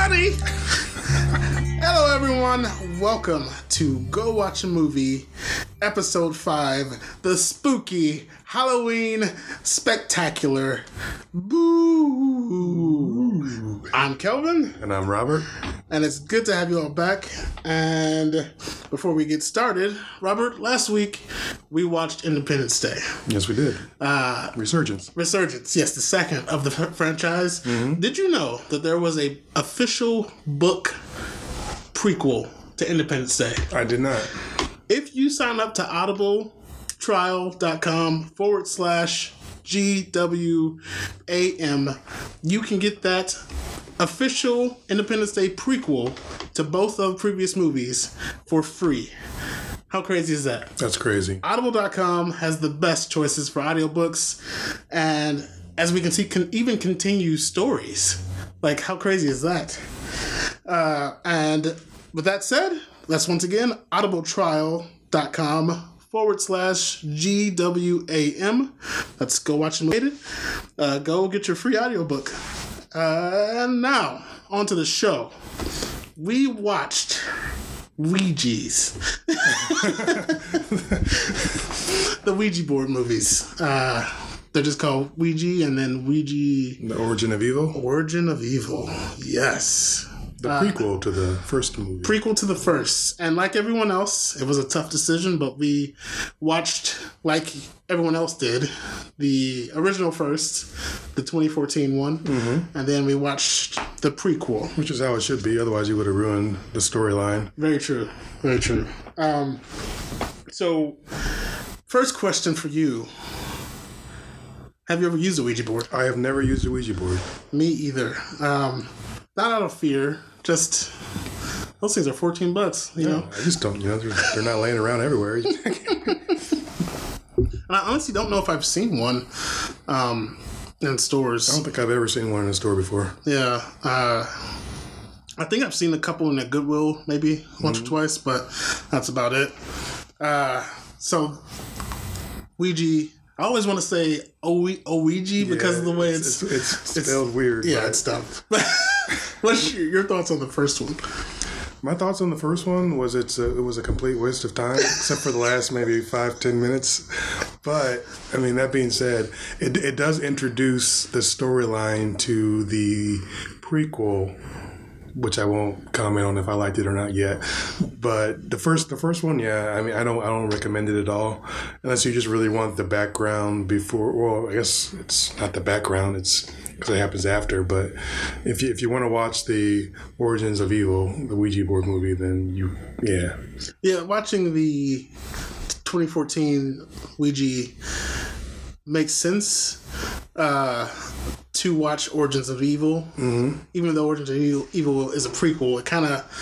everybody! Hello, everyone. Welcome to Go Watch a Movie, Episode 5, the spooky Halloween Spectacular. Boo! I'm Kelvin. And I'm Robert. And it's good to have you all back. And before we get started, Robert, last week we watched Independence Day. Yes, we did. Resurgence. Resurgence, yes, the second of the franchise. Mm-hmm. Did you know that there was a official book prequel to Independence Day? I did not. If you sign up to audibletrial.com/GWAM, you can get that official Independence Day prequel to both of the previous movies for free. How crazy is that? That's crazy. Audible.com has the best choices for audiobooks, and as we can see, can even continue stories. Like, how crazy is that? And with that said, let's once again, audibletrial.com/GWAM. Let's go watch the movie. Go get your free audiobook. And now, on to the show. We watched Ouija's. The Ouija board movies. They're just called Ouija and then Ouija... The Origin of Evil? Origin of Evil. Yes. The prequel to the first movie. Prequel to the first. And like everyone else, it was a tough decision, but we watched, like everyone else did, the original first, the 2014 one, mm-hmm. and then we watched the prequel. Which is how it should be, otherwise you would have ruined the storyline. Very true. Very true. So, first question for you. Have you ever used a Ouija board? I have never used a Ouija board. Me either. Not out of fear, just those things are $14, you know. I just don't, they're not laying around everywhere. And I honestly don't know if I've seen one in stores. I don't think I've ever seen one in a store before. Yeah. I think I've seen a couple in a Goodwill, maybe once or twice, but that's about it. So, Ouija... I always want to say Ouija because of the way it's spelled weird. Yeah, it's dumb. What's your thoughts on the first one? My thoughts on the first one was it was a complete waste of time, except for the last maybe 5-10 minutes. But, I mean, that being said, it does introduce the storyline to the prequel, which I won't comment on if I liked it or not yet. But the first one, yeah, I mean, I don't recommend it at all, unless you just really want the background before. Well, I guess it's not the background; it's because it happens after. But if you want to watch the Origins of Evil, the Ouija board movie, then yeah, watching the 2014 Ouija makes sense. To watch Origins of Evil, mm-hmm. even though Origins of Evil is a prequel, it kind of,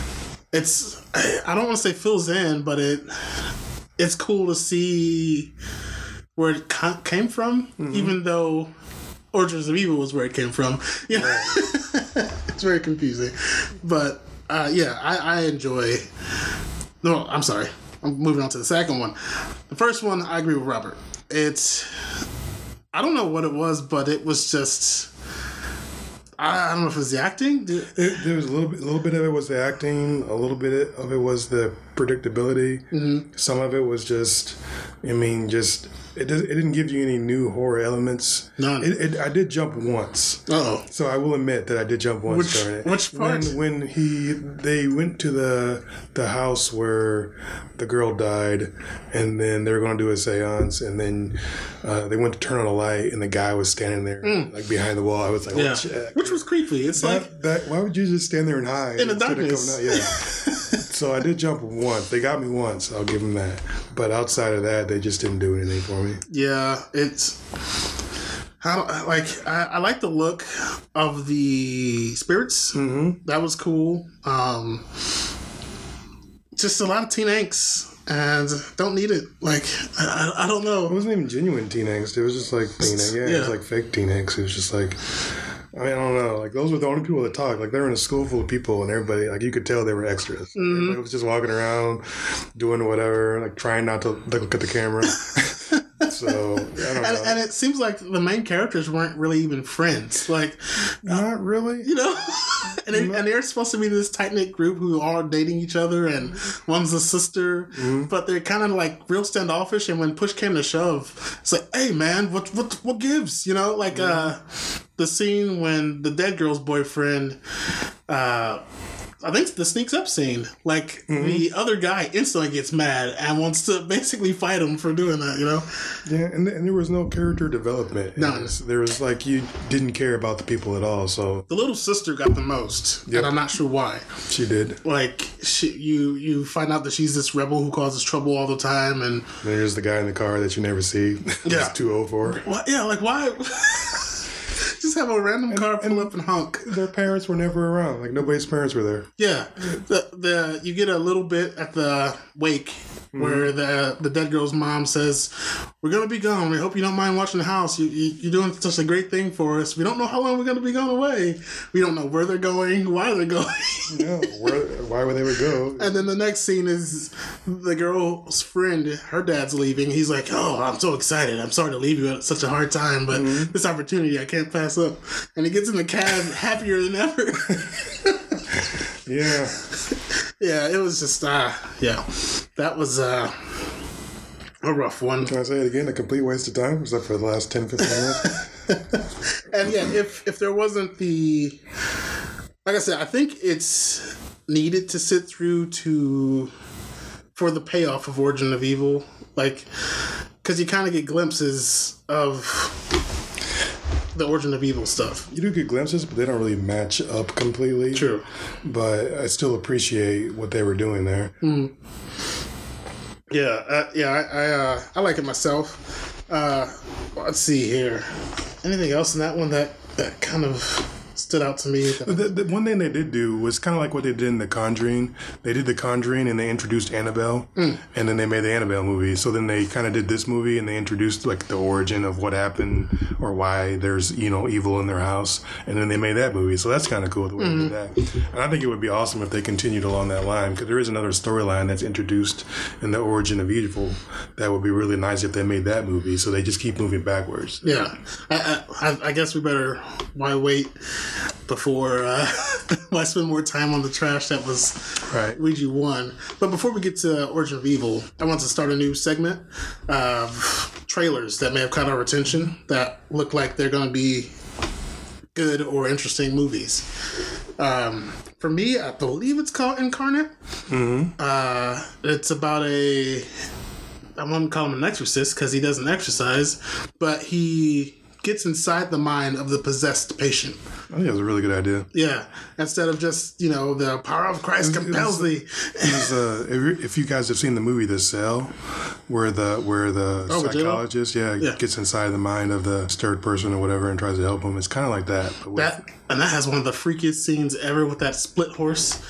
I don't want to say fills in, but it's cool to see where it came from, mm-hmm. even though Origins of Evil was where it came from. Yeah, right. It's very confusing, but I enjoy. No, I'm sorry. I'm moving on to the second one. The first one, I agree with Robert. I don't know what it was, but it was just... I don't know if it was the acting. There was a little bit of it was the acting. A little bit of it was the predictability. Mm-hmm. Some of it was just... It didn't give you any new horror elements. None. I did jump once. Uh-oh. So I will admit that I did jump once during it. Which part? When they went to the house where the girl died, and then they were going to do a seance, and then they went to turn on a light, and the guy was standing there like behind the wall. I was like, oh, shit. Which was creepy. It's why would you just stand there and hide? In the darkness. Yeah. So I did jump once. They got me once. I'll give them that. But outside of that, they just didn't do anything for me. Yeah, it's... I like the look of the spirits. Mm-hmm. That was cool. Just a lot of teen angst, and don't need it. Like, I don't know. It wasn't even genuine teen angst. It was just like teen angst. Yeah, it was like fake teen angst. It was just like... I mean, I don't know. Like, those were the only people that talked. Like, they were in a school full of people, and everybody, like, you could tell they were extras. Mm-hmm. Everybody was just walking around, doing whatever, like, trying not to look at the camera. So I don't know. And it seems like the main characters weren't really even friends. Like, not really. you know, and they're supposed to be this tight knit group who are dating each other, and one's a sister, but they're kind of like real standoffish. And when push came to shove, it's like, hey man, what gives? You know, like the scene when the dead girl's boyfriend. I think the sneaks up scene, like the other guy instantly gets mad and wants to basically fight him for doing that, you know? Yeah, and there was no character development. None. There was like, you didn't care about the people at all, so. The little sister got the most, and I'm not sure why. She did. Like, you find out that she's this rebel who causes trouble all the time, and... There's the guy in the car that you never see. Yeah. It's too old for. Well, yeah, like, why... Just have a random car pull up and honk. Their parents were never around. Like, nobody's parents were there. Yeah. You get a little bit at the wake where the dead girl's mom says, we're going to be gone. We hope you don't mind watching the house. You're doing such a great thing for us. We don't know how long we're going to be gone away. We don't know where they're going, why they're going. Yeah, why would they would go? And then the next scene is the girl's friend, her dad's leaving. He's like, oh, I'm so excited. I'm sorry to leave you at such a hard time, but this opportunity I can't pass up. And he gets in the cab happier than ever. Yeah. Yeah, it was just, yeah. That was a rough one. Can I say it again? A complete waste of time, except for the last 10, 15 minutes. And yeah, if there wasn't the... Like I said, I think it's needed to sit through for the payoff of Origin of Evil. Like, because you kind of get glimpses of the Origin of Evil stuff. You do get glimpses, but they don't really match up completely. True. But I still appreciate what they were doing there. Mm. Yeah, I like it myself. Let's see here. Anything else in that one that kind of stood out to me? The one thing they did do was kind of like what they did in The Conjuring. They did The Conjuring and they introduced Annabelle, and then they made the Annabelle movie. So then they kind of did this movie and they introduced like the origin of what happened or why there's, evil in their house. And then they made that movie. So that's kind of cool the way they did that. And I think it would be awesome if they continued along that line, because there is another storyline that's introduced in the Origin of Evil that would be really nice if they made that movie. So they just keep moving backwards. Yeah. I guess we better, why wait before I spend more time on the trash that was Ouija 1. But before we get to Origin of Evil, I want to start a new segment of trailers that may have caught our attention that look like they're going to be good or interesting movies. For me, I believe it's called Incarnate. It's about I wouldn't call him an exorcist because he doesn't exercise, but he gets inside the mind of the possessed patient. I think that's a really good idea. Yeah. Instead of just, the power of Christ compels thee. If you guys have seen the movie The Cell, where the psychologist gets inside the mind of the stirred person or whatever and tries to help him, it's kind of like that. But and that has one of the freakiest scenes ever with that split horse.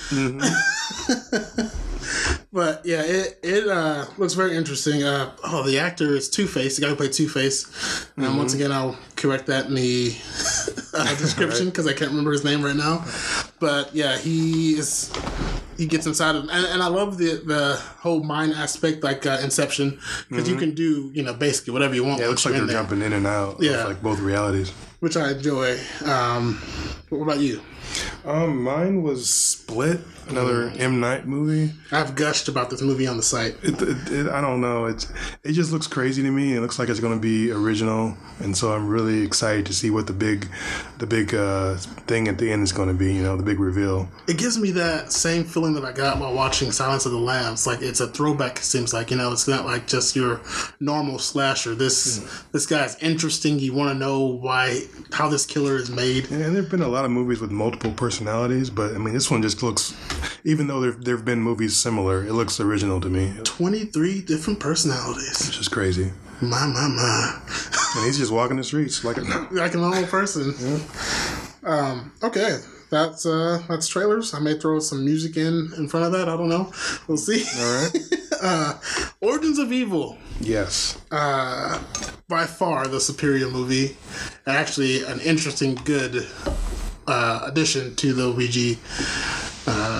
But yeah, it looks very interesting. The actor is Two-Face, the guy who played Two-Face. And once again, I'll correct that in the description because I can't remember his name right now. But yeah, he gets inside of, and I love the whole mind aspect, like Inception, because you can do basically whatever you want. Yeah, it looks like they're jumping in and out of like both realities, which I enjoy. What about you? Mine was Split, another M. Night movie. I've gushed about this movie on the site. I don't know. It just looks crazy to me. It looks like it's going to be original, and so I'm really excited to see what the big thing at the end is going to be. The big reveal. It gives me that same feeling that I got while watching Silence of the Lambs. Like it's a throwback. It seems like it's not like just your normal slasher. This guy's interesting. You want to know how this killer is made. And there've been a lot of movies with multiple personalities, but I mean this one just looks, even though there've been movies similar, it looks original to me. 23 different personalities. It's just crazy. My. And he's just walking the streets like a normal person. Yeah. Okay. That's trailers. I may throw some music in front of that. I don't know. We'll see. All right. Origins of Evil. Yes. By far the superior movie. And actually an interesting, good addition to the Ouija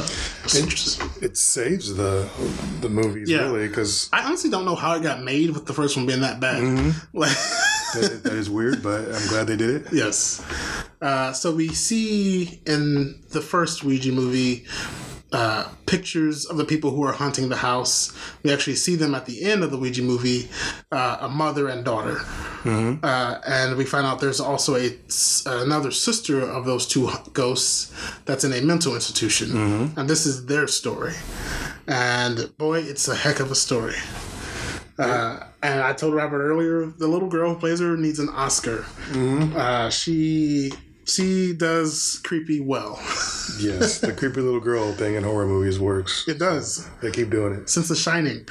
It saves the movies, really, because I honestly don't know how it got made with the first one being that bad. Like, that is weird, but I'm glad they did it. Yes. So we see in the first Ouija movie pictures of the people who are haunting the house. We actually see them at the end of the Ouija movie, a mother and daughter. And we find out there's also another sister of those two ghosts that's in a mental institution. And this is their story. And boy, it's a heck of a story. And I told Robert earlier, the little girl who plays her needs an Oscar. She does creepy well. Yes, the creepy little girl thing in horror movies works. It does. They keep doing it. Since The Shining.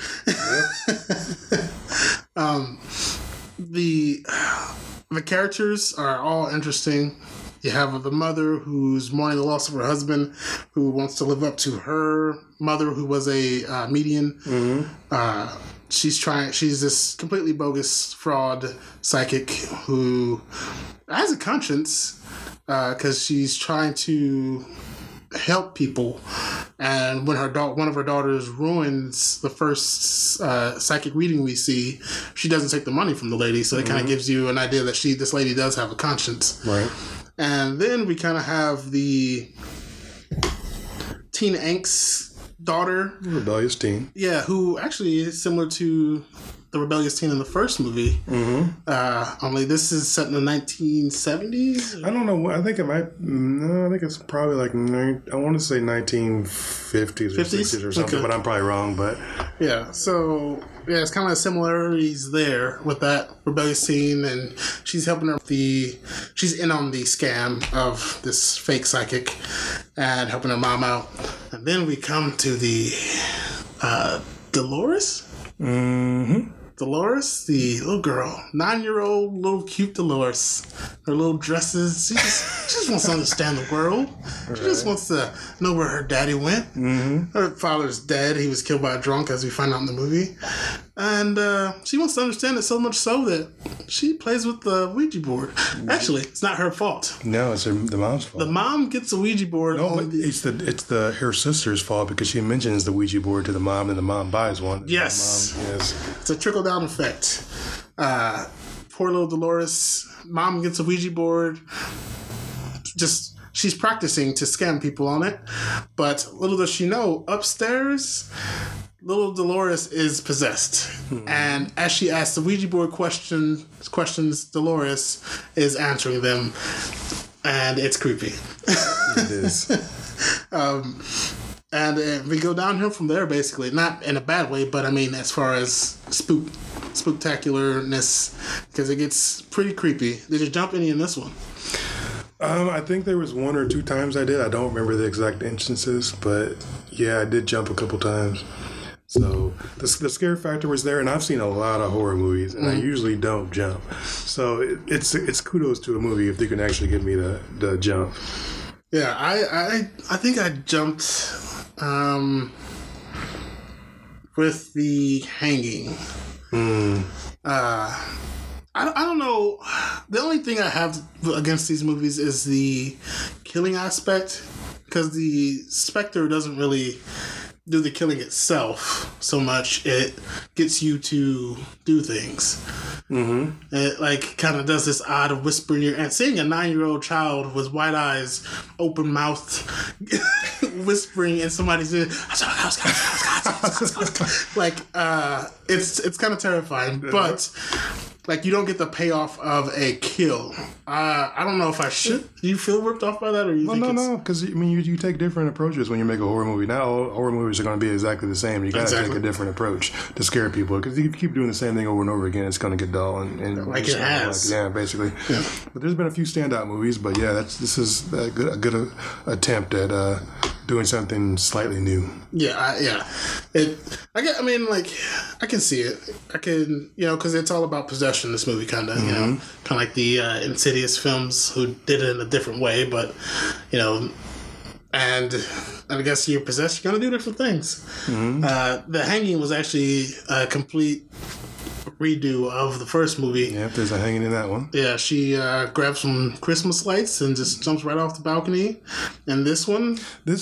The characters are all interesting. You have the mother who's mourning the loss of her husband, who wants to live up to her mother, who was a medium. She's this completely bogus fraud psychic who has a conscience because she's trying to help people. And when one of her daughters ruins the first psychic reading we see, she doesn't take the money from the lady. So it kind of gives you an idea that this lady does have a conscience. Right. And then we kind of have the teen angst daughter. Rebellious teen. Yeah, who actually is similar to the rebellious teen in the first movie. Only this is set in the 1970s. I don't know. I think it might. No, I think it's probably like I want to say 1950s or 60s or something, but I'm probably wrong. But yeah, so yeah, it's kind of similarities there with that rebellious teen, and she's helping her. She's in on the scam of this fake psychic and helping her mom out. And then we come to the Dolores. Dolores, the little girl, 9-year-old little cute Dolores. Her little dresses. She just wants to understand the world. She just wants to know where her daddy went. Her father's dead. He was killed by a drunk, as we find out in the movie. And she wants to understand it so much so that she plays with the Ouija board. Actually, it's not her fault. No, it's the mom's fault. The mom gets a Ouija board. No, it's her sister's fault because she mentions the Ouija board to the mom, and the mom buys one. Yes. It's a trickle-down effect. Poor little Dolores. Mom gets a Ouija board. She's practicing to scam people on it. But little does she know, upstairs, little Dolores is possessed. And as she asks the Ouija board questions, Dolores is answering them. And it's creepy. It is. And we go downhill from there, basically. Not in a bad way, but I mean, as far as spooktacularness, because it gets pretty creepy. Did you jump any in this one? I think there was 1 or 2 times I did. I don't remember the exact instances, but yeah, I did jump a couple times. So the scare factor was there, and I've seen a lot of horror movies, and I usually don't jump. So it's kudos to a movie if they can actually get me to jump. Yeah, I think I jumped with the hanging. I don't know. The only thing I have against these movies is the killing aspect, because the specter doesn't really do the killing itself so much. It gets you to do things. It kind of does this odd whisper in your ear. And seeing a 9-year-old child with wide eyes, open mouth, whispering in somebody's ear, it's kind of terrifying. But you don't get the payoff of a kill. I don't know if I should. Do you feel ripped off by that, or you think No, because you take different approaches when you make a horror movie. Not all horror movies are going to be exactly the same. You got to take a different approach to scare people, because if you keep doing the same thing over and over again, it's going to get dull and like it has. Basically. Yeah. But there's been a few standout movies, but yeah, this is a good attempt at doing something slightly new. Yeah. I can see it. I can, because it's all about possession. This movie kind of, kind of like the Insidious films, who did it in a different way, but and I guess you're possessed, you're gonna do different things. The hanging was actually a complete redo of the first movie. Yeah, there's a hanging in that one. Yeah, she grabs some Christmas lights and just jumps right off the balcony. And this one,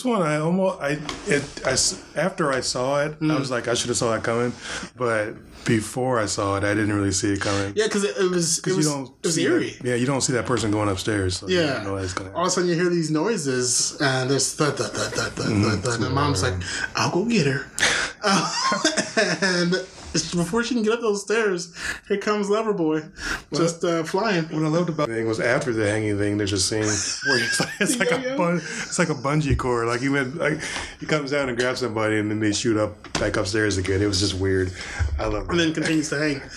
after I saw it, I was like, I should have saw that coming. But before I saw it, I didn't really see it coming. yeah, because it was eerie. Yeah, you don't see that person going upstairs. So Yeah. you don't know that's gonna happen. All of a sudden you hear these noises and there's thud, thud, thud, thud, thud, thud, thud. And Mom's like, I'll go get her. And before she can get up those stairs, here comes Loverboy, just flying. What I loved about the thing was after the hanging thing, there's a scene where it's like a bungee cord. Like he comes down and grabs somebody, and then they shoot up back upstairs again. It was just weird. I love it. And then continues to hang.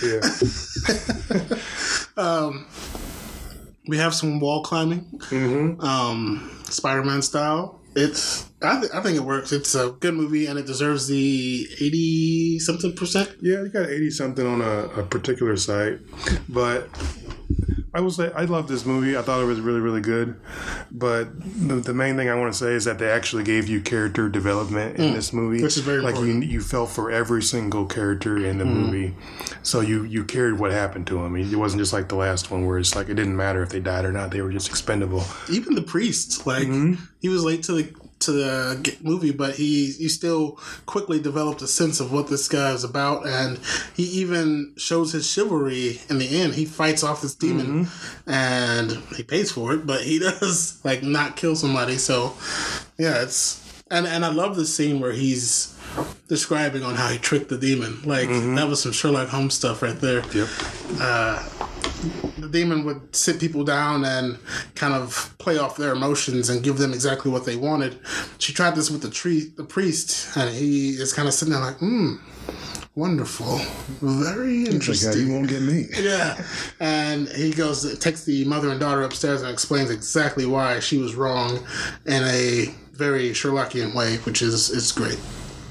Yeah. We have some wall climbing, Spider-Man style. I think it works. It's a good movie, and it deserves the 80-something%. Yeah, you got 80-something on a particular site, but I will say I love this movie. I thought it was really, really good. But the main thing I want to say is that they actually gave you character development in this movie, which is very important. You felt for every single character in the movie, so you cared what happened to them. It wasn't just like the last one where it's like it didn't matter if they died or not; they were just expendable. Even the priest, he was late to the movie, but he still quickly developed a sense of what this guy is about, and he even shows his chivalry in the end. He fights off this demon, and he pays for it, but he does not kill somebody. So yeah, and I love the scene where he's describing on how he tricked the demon. That was some Sherlock Holmes stuff right there. Yep. The demon would sit people down and kind of play off their emotions and give them exactly what they wanted. She tried this with the priest, and he is kind of sitting there like, wonderful, very interesting. Like, you won't get me. Yeah, and he takes the mother and daughter upstairs and explains exactly why she was wrong in a very Sherlockian way, which is great.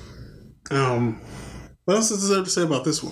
What else is there to say about this one?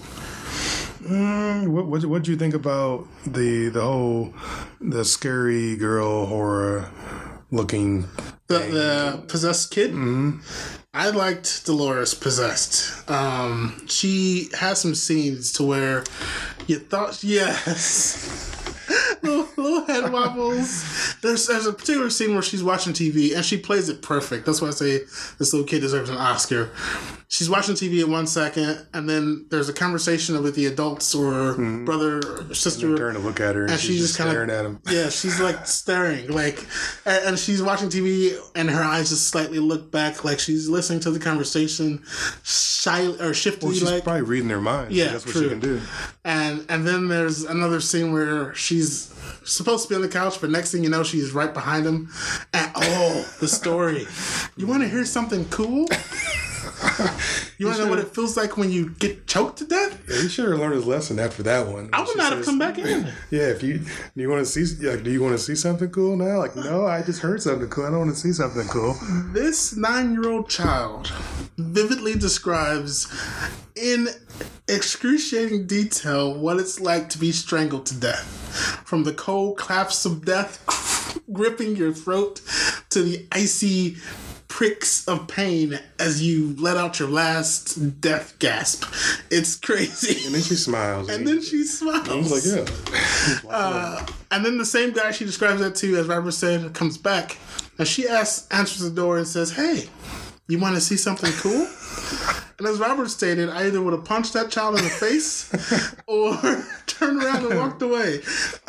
What do you think about the scary girl horror looking the possessed kid? Mm-hmm. I liked Dolores Possessed. She has some scenes to where you thought, yes. little head wobbles. There's a particular scene where she's watching TV and she plays it perfect. That's why I say this little kid deserves an Oscar. She's watching TV at 1 second, and then there's a conversation with the adults or brother or sister. And turn to look at her, and she's just kind of staring at him. Yeah, she's staring, and she's watching TV, and her eyes just slightly look back, like she's listening to the conversation, shy or shiftily. Well, she's probably reading their minds. Yeah, that's what true. she can do. And then there's another scene where she's supposed to be on the couch, but next thing you know, she's right behind him. And the story. You want to hear something cool? You want to know what it feels like when you get choked to death? Yeah, he should have learned his lesson after that one. I would not have come back in. Yeah, do you want to see something cool now? No, I just heard something cool. I don't want to see something cool. This 9-year-old child vividly describes in excruciating detail what it's like to be strangled to death. From the cold clasps of death gripping your throat to the icy pricks of pain as you let out your last death gasp. It's crazy. And then she smiles. And then she smiles. I was like, yeah. And then the same guy she describes that to, as Robert said, comes back. And she answers the door and says, hey, you want to see something cool? And as Robert stated, I either would have punched that child in the face or turned around and walked away.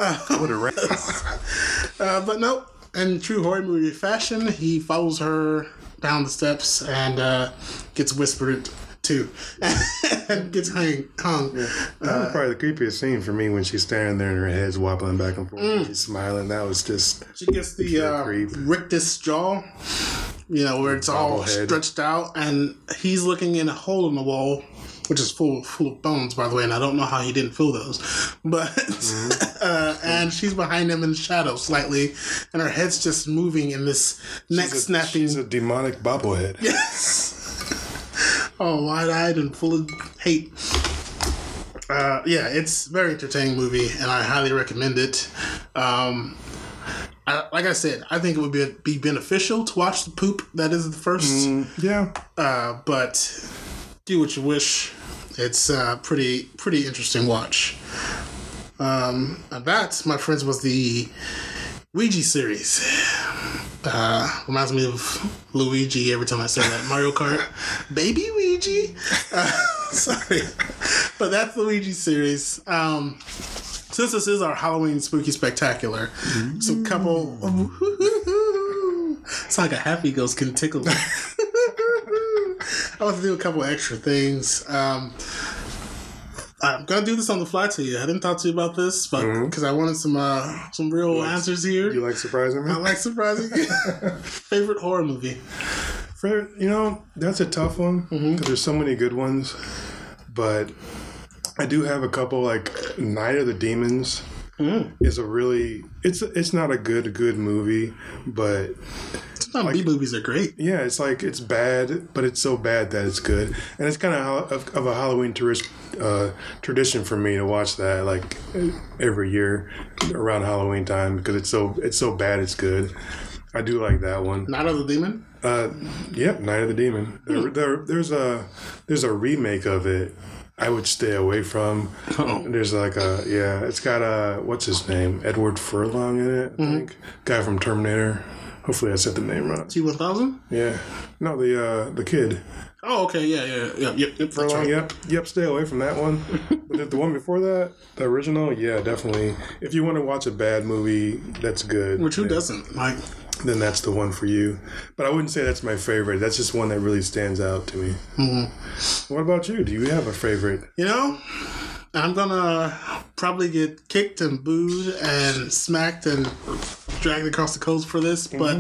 But nope. In true horror movie fashion, he follows her down the steps and gets whispered to and gets hung. Yeah. That was probably the creepiest scene for me when she's standing there and her head's wobbling back and forth and she's smiling. That was just... She gets the rictus jaw, where it's all stretched out, and he's looking in a hole in the wall, which is full of bones, by the way, and I don't know how he didn't fill those. But and she's behind him in the shadow slightly, and her head's just moving in this neck-snapping... She's a demonic bobblehead. Yes! Wide-eyed and full of hate. It's a very entertaining movie, and I highly recommend it. Like I said, I think it would be beneficial to watch the poop that is the first. Yeah. But do what you wish. It's pretty interesting watch. And that, my friends, was the Ouija series. Reminds me of Luigi every time I say that. Mario Kart. Baby Ouija? Sorry. But that's the Ouija series. Since this is our Halloween Spooky Spectacular, some couple... It's like a happy ghost can tickle me. I want to do a couple extra things. I'm gonna do this on the fly to you. I didn't talk to you about this, but because I wanted some real answers here. You like surprising me? I like surprising you. Favorite horror movie? That's a tough one because there's so many good ones. But I do have a couple. Like Night of the Demons is a really it's not a good movie, but. Some B movies are great. Yeah, it's like it's bad, but it's so bad that it's good, and it's kind of a Halloween tradition for me to watch that like every year around Halloween time because it's so bad it's good. I do like that one. Night of the Demon. Yep, Night of the Demon. There's a remake of it. I would stay away from. There's like it's got what's his name? Edward Furlong in it. I think guy from Terminator. Hopefully I said the name right. T-1000? Yeah. No, the kid. Oh, okay. Yeah. Yep. Furlong, right. Yep. Stay away from that one. But the one before that, the original, yeah, definitely. If you want to watch a bad movie, that's good. Which who doesn't? Like, then that's the one for you. But I wouldn't say that's my favorite. That's just one that really stands out to me. Mm-hmm. What about you? Do you have a favorite? I'm gonna probably get kicked and booed and smacked and dragged across the coast for this, but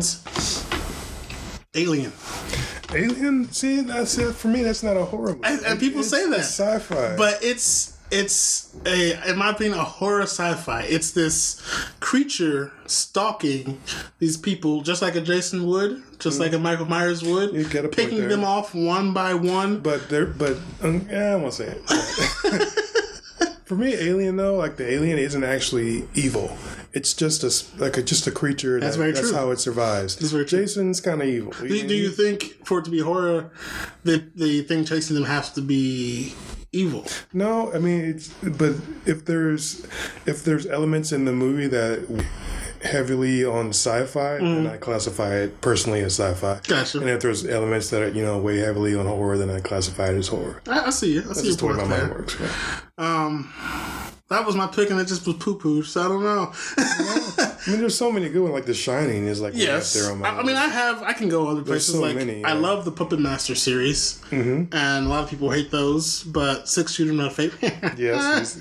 Alien. Alien? See, that's it. For me, that's not a horror movie. And people say that. It's sci-fi. But it's in my opinion, a horror sci-fi. It's this creature stalking these people, just like a Jason would, just like a Michael Myers would, picking them off one by one. I won't say it. For me, Alien though, like the alien isn't actually evil. It's just a creature. That's very true. That's how it survives. That's very true. Jason's kind of evil. Do you think for it to be horror, the thing chasing them has to be evil? No, I mean, but if there's elements in the movie that heavily on sci-fi, then I classify it personally as sci-fi. Gotcha. And if there's elements that are way heavily on horror, then I classify it as horror. I see you. I see your point. That's just the way my mind works. Yeah. That was my pick, and it just was poo-poo, so I don't know. I mean, there's so many good ones. Like The Shining is like yes. Right there on my list. I can go other places. So like many, I love the Puppet Master series, and a lot of people hate those. But Six Shooter, my favorite. Yes.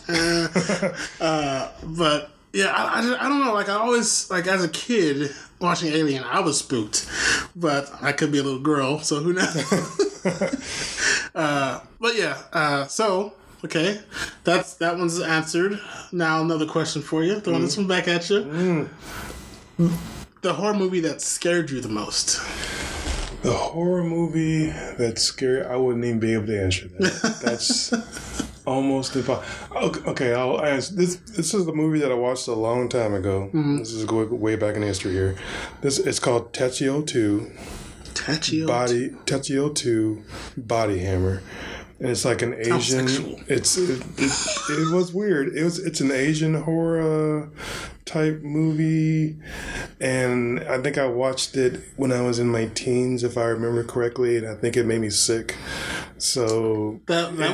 But yeah, I don't know. Like I always as a kid watching Alien, I was spooked, but I could be a little girl, so who knows? But yeah, so. Okay, that one's answered. Now another question for you. Throwing this one back at you. The horror movie that scared you the most. The horror movie that scared, I wouldn't even be able to answer that. That's almost impossible. Okay, I'll answer. This is the movie that I watched a long time ago. This is going way back in history here. It's called Tetsuo 2. Tetsuo 2 Body Hammer. And it's like an Asian. It was weird. It's an Asian horror type movie, and I think I watched it when I was in my teens, if I remember correctly, and I think it made me sick. So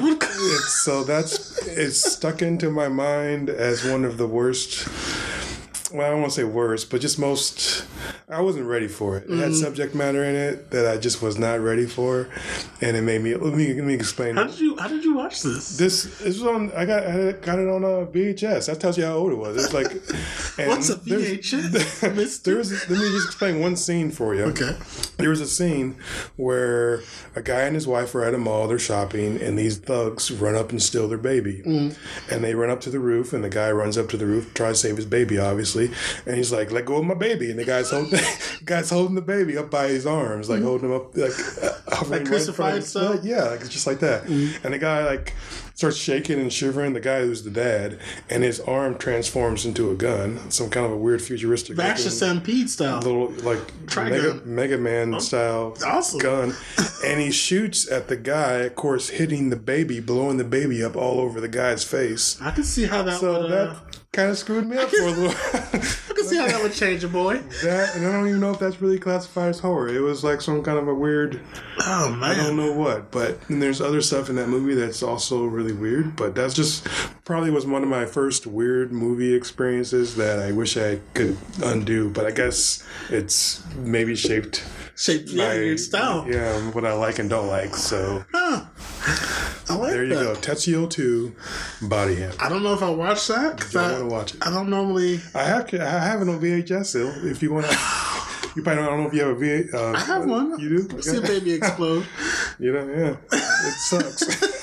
it's stuck into my mind as one of the worst. Well, I don't want to say worst, but just most. I wasn't ready for it. It had subject matter in it that I just was not ready for, and it made me. Let me explain. How did you watch this? This was on. I got it on a VHS. That tells you how old it was. It's like. What's a VHS? Let me just explain one scene for you. Okay. There was a scene where a guy and his wife are at a mall. They're shopping, and these thugs run up and steal their baby. And they run up to the roof, and the guy runs up to the roof, tries to save his baby, obviously. obviously, and he's like, "Let go of my baby," and the guy's holding the baby up by his arms, like holding him up, like crucified stuff. Yeah, like it's just like that, and the guy like starts shaking and shivering. The guy who's the dad, and his arm transforms into a gun, some kind of a weird futuristic, Baxter Stampede style, little like Mega Man style gun, and he shoots at the guy, of course, hitting the baby, blowing the baby up all over the guy's face. I can see how that that kind of screwed me up for a little while. I can see how that would change a boy. That, and I don't even know if that's really classified as horror. It was like some kind of a weird... Oh, man. I don't know what. But and there's other stuff in that movie that's also really weird. But that's just probably was one of my first weird movie experiences that I wish I could undo. But I guess it's maybe shaped your style. Yeah, what I like and don't like. So... I like there you go. Tetsuo 2, Body Hammer. I don't know if I watched that. You don't want to watch it. I don't normally... I have it on VHS still, if you want to... You probably don't, I don't know if you have a VHS. I have one. You do? Okay. See a baby explode. You know, yeah. It sucks.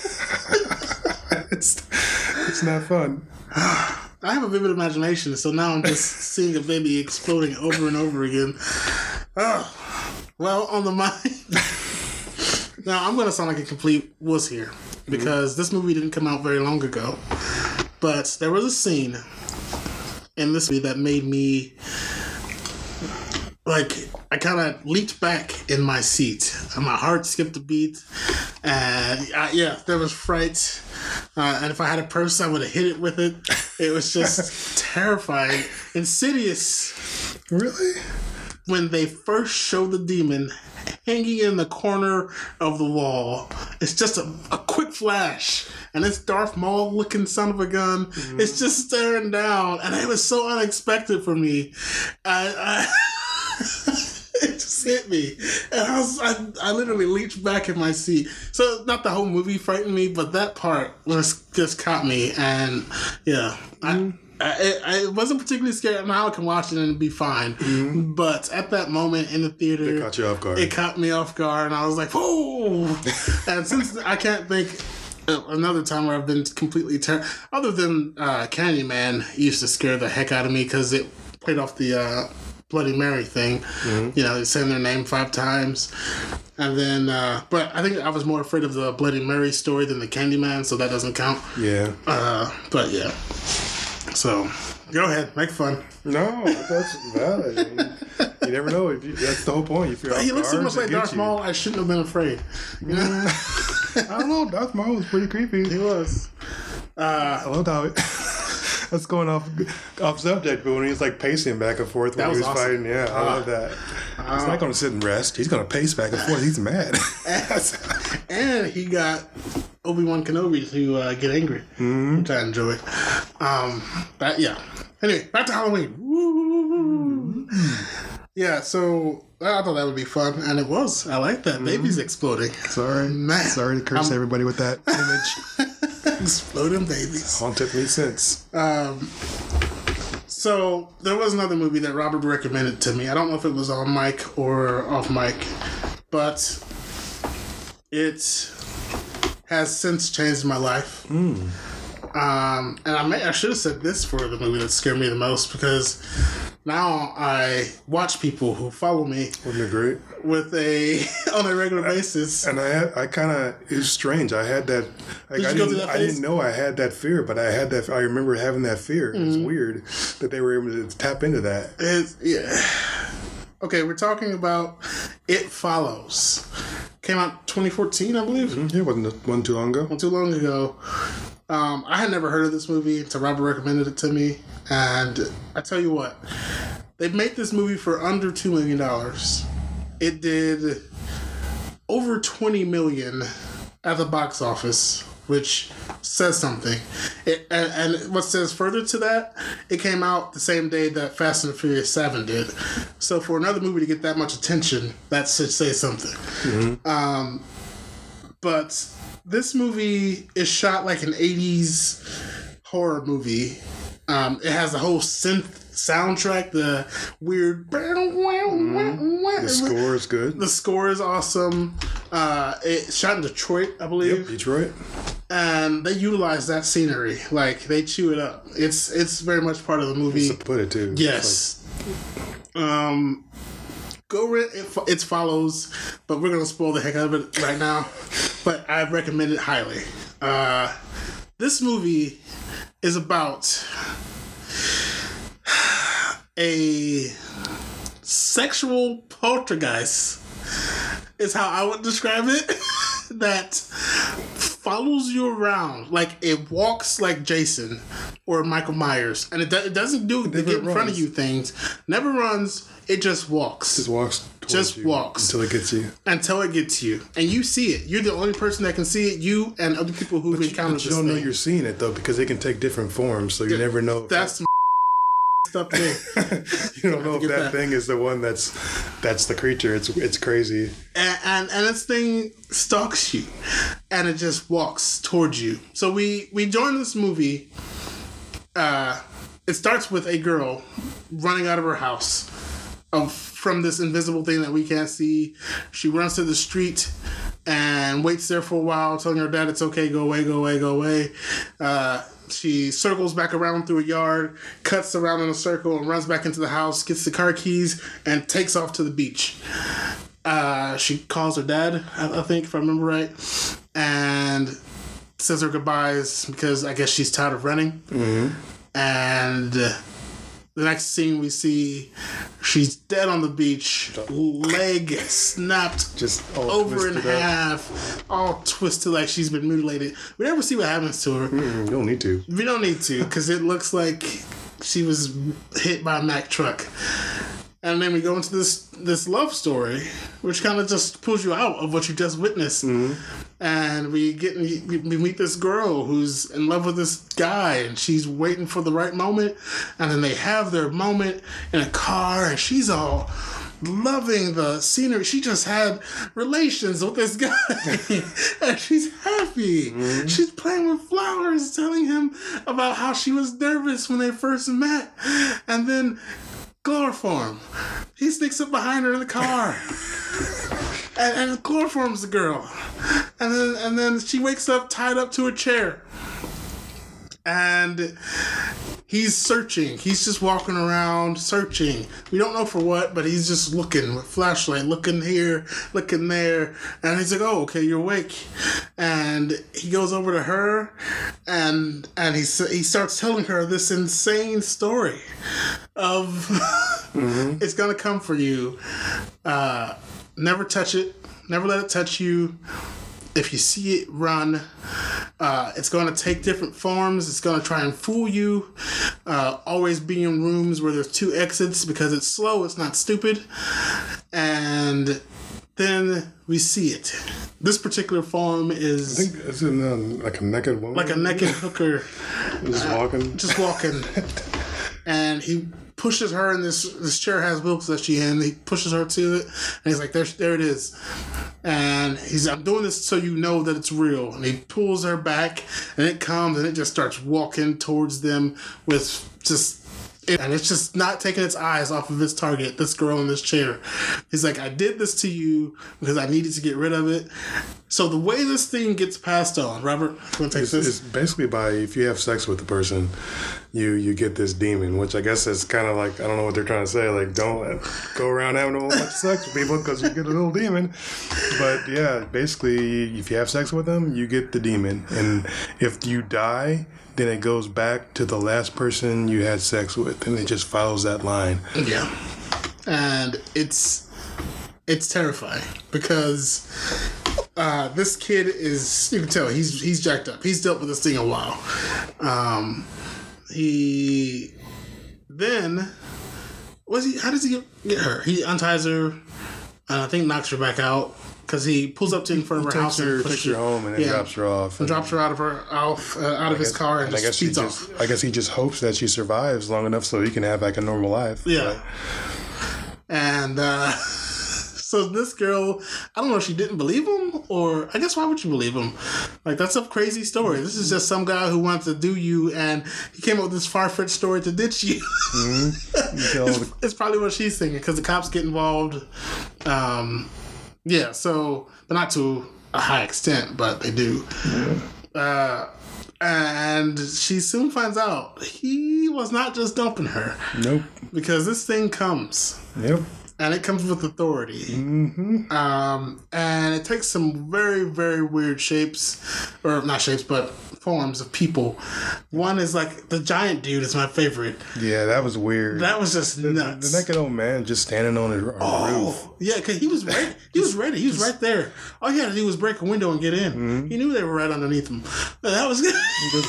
It's not fun. I have a vivid imagination, so now I'm just seeing a baby exploding over and over again. Well, on the mind... Now, I'm going to sound like a complete wuss here, because this movie didn't come out very long ago. But there was a scene in this movie that made me, like, I kind of leaped back in my seat. And my heart skipped a beat. And, there was fright. And if I had a purse, I would have hit it with it. It was just terrifying. Insidious. Really? When they first show the demon hanging in the corner of the wall, it's just a quick flash, and this Darth Maul looking son of a gun is just staring down, and it was so unexpected for me. It just hit me, and I literally leaped back in my seat. So not the whole movie frightened me, but that part just caught me, and yeah, I wasn't particularly scared. Now I can watch it and it'd be fine. But at that moment in the theater, it caught you off guard. It caught me off guard, and I was like, "Whoa!" And since I can't think another time where I've been completely other than Candyman used to scare the heck out of me because it played off the Bloody Mary thing. You know, saying their name 5 times. And then, but I think I was more afraid of the Bloody Mary story than the Candyman, so that doesn't count. Yeah. But yeah. So, go ahead, make fun. No, that's valid. I mean, you never know. That's the whole point. If you're he looks so much like Darth Maul, I shouldn't have been afraid. You know? I don't know. Darth Maul was pretty creepy. He was. I loved how that's going off subject, but when he was like pacing back and forth when he was fighting, yeah, I love that. He's not going to sit and rest. He's going to pace back and forth. He's mad. And he got Obi-Wan Kenobi to get angry, which I enjoyed. But yeah. Anyway, back to Halloween. Woo! Yeah, so I thought that would be fun, and it was. I like that. Babies exploding. Sorry. Man. Sorry to curse everybody with that image. Exploding babies. Haunted me since. So there was another movie that Robert recommended to me. I don't know if it was on mic or off mic, but it has since changed my life. And I should have said this for the movie that scared me the most, because now I watch people who follow me. Wouldn't it great? On a regular basis. And I kind of, it was strange. I had that. Like, Did you go through that phase? I didn't know I had that fear, but I had that. I remember having that fear. It's weird that they were able to tap into that. Okay, we're talking about It Follows. Came out 2014, I believe. Yeah, wasn't too long ago. Not too long ago. I had never heard of this movie until Robert recommended it to me. And I tell you what, they made this movie for under $2 million. It did over $20 million at the box office, which says something. And what says further to that, it came out the same day that Fast and the Furious 7 did. So for another movie to get that much attention, that should say something. But this movie is shot like an 80s horror movie. It has the whole synth soundtrack, the weird... The score is good. The score is awesome. It shot in Detroit, I believe. Yep, Detroit. and they utilize that scenery. Like, they chew it up. It's very much part of the movie. To put it too. Yes. Go rent it follows, but we're gonna spoil the heck out of it right now. But I recommend it highly. This movie is about a sexual poltergeist, is how I would describe it, that follows you around. Like, it walks like Jason or Michael Myers, and it doesn't do the get in front of you things. Never runs. It just walks. Just walks. Just walks until it gets you. Until it gets you, and you see it. You're the only person that can see it. You and other people who've encountered this. You don't know you're seeing it though, because it can take different forms, so you never know. That's some stuff thing. You don't know if that thing is the one that's the creature. It's crazy. And this thing stalks you, and it just walks towards you. So we join this movie. It starts with a girl running out of her house from this invisible thing that we can't see. She runs to the street and waits there for a while, telling her dad it's okay, go away, go away, go away. She circles back around through a yard, cuts around in a circle, and runs back into the house, gets the car keys, and takes off to the beach. She calls her dad, I think, if I remember right, and says her goodbyes because I guess she's tired of running. Mm-hmm. And the next scene we see, she's dead on the beach, leg snapped just over in half, all twisted like she's been mutilated. We never see what happens to her. You don't need to. We don't need to, because it looks like she was hit by a Mack truck. And then we go into this love story, which kind of just pulls you out of what you just witnessed. Mm-hmm. And we meet this girl who's in love with this guy, and she's waiting for the right moment. And then they have their moment in a car, and she's all loving the scenery. She just had relations with this guy, and she's happy. Mm-hmm. She's playing with flowers, telling him about how she was nervous when they first met. And then chloroform. He sneaks up behind her in the car, and chloroforms the girl, and then she wakes up tied up to a chair, and he's searching. He's just walking around searching. We don't know for what, but he's just looking with flashlight, looking here, looking there, and he's like, "Oh, okay, you're awake." And he goes over to her, and he starts telling her this insane story of mm-hmm. It's gonna come for you. Never touch it. Never let it touch you. If you see it, run. It's going to take different forms. It's going to try and fool you. Always be in rooms where there's 2 exits, because it's slow. It's not stupid. And then we see it. This particular form is... I think it's like a naked woman. Like a naked hooker. Just walking. Just walking. And he pushes her in this chair has wheel possession, and he pushes her to it, and he's like, there it is. And I'm doing this so you know that it's real. And he pulls her back, and it comes, and it just starts walking towards them with and it's just not taking its eyes off of its target, this girl in this chair. He's like, I did this to you because I needed to get rid of it. So the way this thing gets passed on, Robert, you want to take this? It's basically if you have sex with the person, you get this demon, which I guess is kind of like, I don't know what they're trying to say, like, don't go around having a whole bunch of sex with people because you get a little demon. But yeah, basically, if you have sex with them, you get the demon. And if you die, then it goes back to the last person you had sex with, and it just follows that line. Yeah. And it's terrifying, because this kid is, you can tell, he's jacked up. He's dealt with this thing a while. How does he get her? He unties her, and I think knocks her back out, because he pulls up to in front of her house and takes her home, and then drops her off. And drops her out of his car, and just speeds off. I guess he just hopes that she survives long enough so he can have like a normal life. Yeah. Right? And so this girl, I don't know if she didn't believe him, or I guess why would you believe him? Like, that's a crazy story. This is just some guy who wants to do you, and he came up with this far-fetched story to ditch you. Mm-hmm. It's probably what she's thinking, because the cops get involved. Yeah, so, but not to a high extent, but they do. Yeah. And she soon finds out he was not just dumping her. Nope. Because this thing comes. Yep. And it comes with authority. Mm-hmm. And it takes some very, very weird shapes. Or not shapes, but forms of people. One is like the giant dude is my favorite. Yeah, that was weird. That was just nuts. The naked old man just standing on the roof. Yeah, because he was ready. He was ready. He was right there. All he had to do was break a window and get in. Mm-hmm. He knew they were right underneath him. But that was good.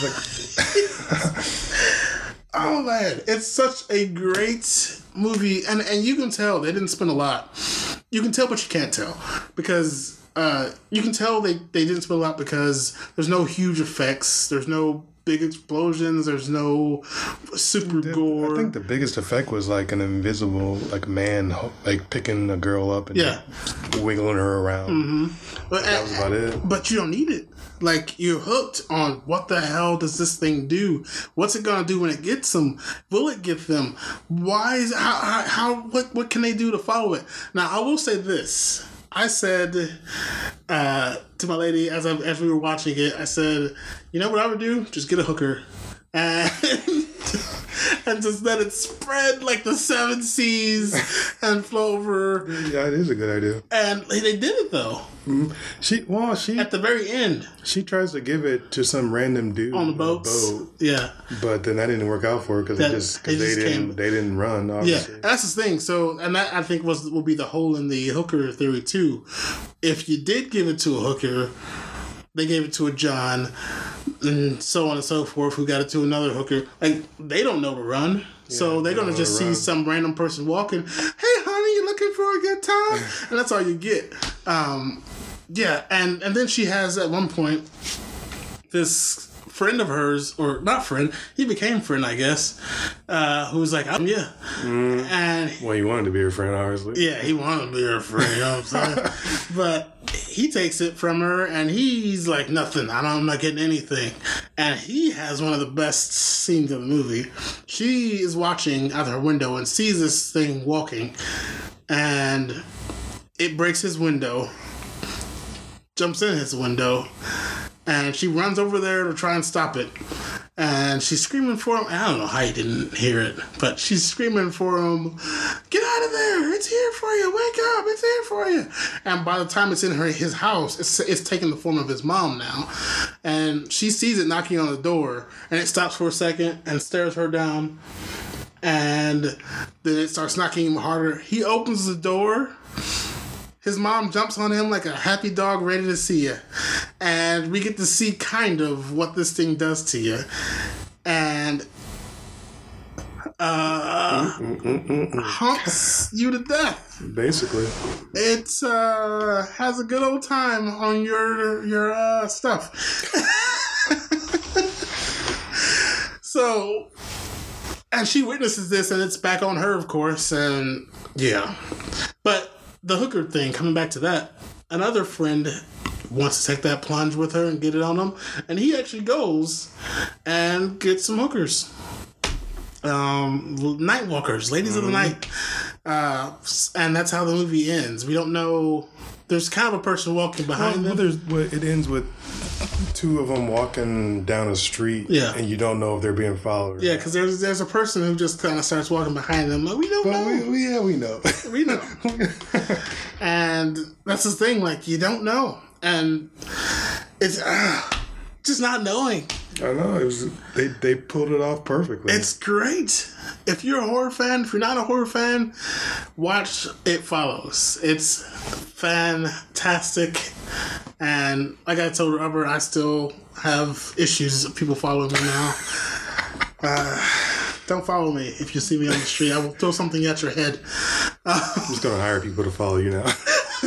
Oh man, it's such a great movie, and you can tell they didn't spend a lot. You can tell, but you can't tell because you can tell they didn't spend a lot because there's no huge effects, there's no big explosions, there's no super gore. I think the biggest effect was like an invisible man like picking a girl up and wiggling her around. Mm-hmm. But that was about it. But you don't need it. Like, you're hooked on what the hell does this thing do? What's it gonna do when it gets them? Will it get them? Why is what can they do to follow it? Now, I will say this. I said to my lady as we were watching it, I said, you know what I would do? Just get a hooker and and just let it spread like the seven seas and flow over. Yeah, it is a good idea. And they did it though. Mm-hmm. She at the very end, she tries to give it to some random dude on the boat. Yeah, but then that didn't work out for her because they didn't run. Obviously. Yeah, that's the thing. So, and that I think will be the hole in the hooker theory too. If you did give it to a hooker, they gave it to a John, and so on and so forth, who got it to another hooker. Like, they don't know to run. Yeah, so they're going to just see some random person walking. Hey, honey, you looking for a good time? And that's all you get. Yeah, and then she has, at one point, this friend of hers, or not friend, he became friend, I guess, who was like, and well, he wanted to be her friend, obviously. Yeah, he wanted to be her friend, you know what I'm saying? But he takes it from her, and he's like, nothing, I'm not getting anything. And he has one of the best scenes of the movie. She is watching out her window and sees this thing walking, and it breaks his window, jumps in his window, and she runs over there to try and stop it. And she's screaming for him. I don't know how he didn't hear it, but she's screaming for him, get out of there, it's here for you, wake up, it's here for you. And by the time it's in his house, it's taking the form of his mom now. And she sees it knocking on the door, and it stops for a second and stares her down. And then it starts knocking him harder. He opens the door. His mom jumps on him like a happy dog ready to see you. And we get to see kind of what this thing does to you. And humps you to death. Basically. It has a good old time on your stuff. So, and she witnesses this, and it's back on her, of course. And yeah. But the hooker thing, coming back to that, another friend wants to take that plunge with her and get it on him, and he actually goes and gets some hookers. Night walkers, ladies of the night. And that's how the movie ends. We don't know. There's kind of a person walking behind them. It ends with two of them walking down a street, and you don't know if they're being followed. Yeah, because there's a person who just kind of starts walking behind them. Like, we don't know. We know. We know. And that's the thing. Like, you don't know, and it's just not knowing. I know. They pulled it off perfectly. It's great. If you're a horror fan, if you're not a horror fan, watch It Follows. It's fantastic. And like I told Robert, I still have issues of people following me now. Don't follow me if you see me on the street. I will throw something at your head. I'm just going to hire people to follow you now.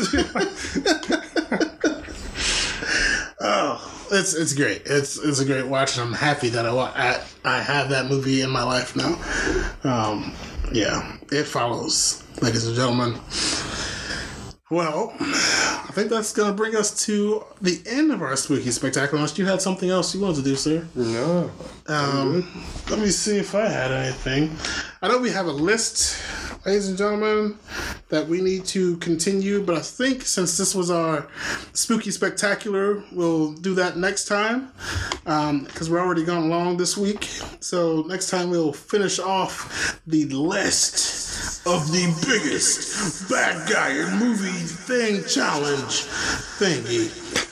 It's great. It's a great watch, and I'm happy that I have that movie in my life now. Yeah, It Follows, ladies and gentlemen. Well, I think that's going to bring us to the end of our Spooky Spectacular, unless you had something else you wanted to do, sir. No. Let me see if I had anything. I know we have a list, ladies and gentlemen, that we need to continue, but I think since this was our Spooky Spectacular, we'll do that next time because we're already gone long this week. So next time we'll finish off the list of the biggest bad guy in movie thing challenge thingy.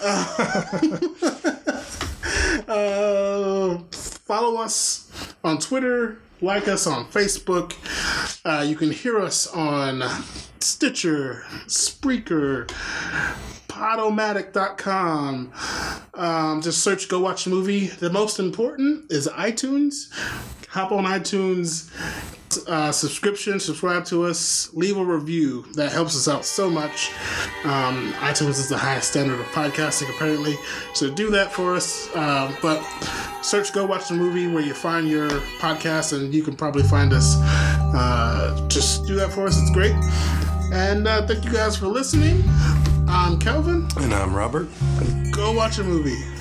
Follow us on Twitter. Like us on Facebook. You can hear us on Stitcher, Spreaker, Podomatic.com. Just search Go Watch a Movie. The most important is iTunes. Hop on iTunes, subscribe to us, leave a review. That helps us out so much. iTunes is the highest standard of podcasting, apparently. So do that for us. But search Go Watch the Movie where you find your podcast, and you can probably find us. Just do that for us. It's great. And thank you guys for listening. I'm Kelvin. And I'm Robert. Go watch a movie.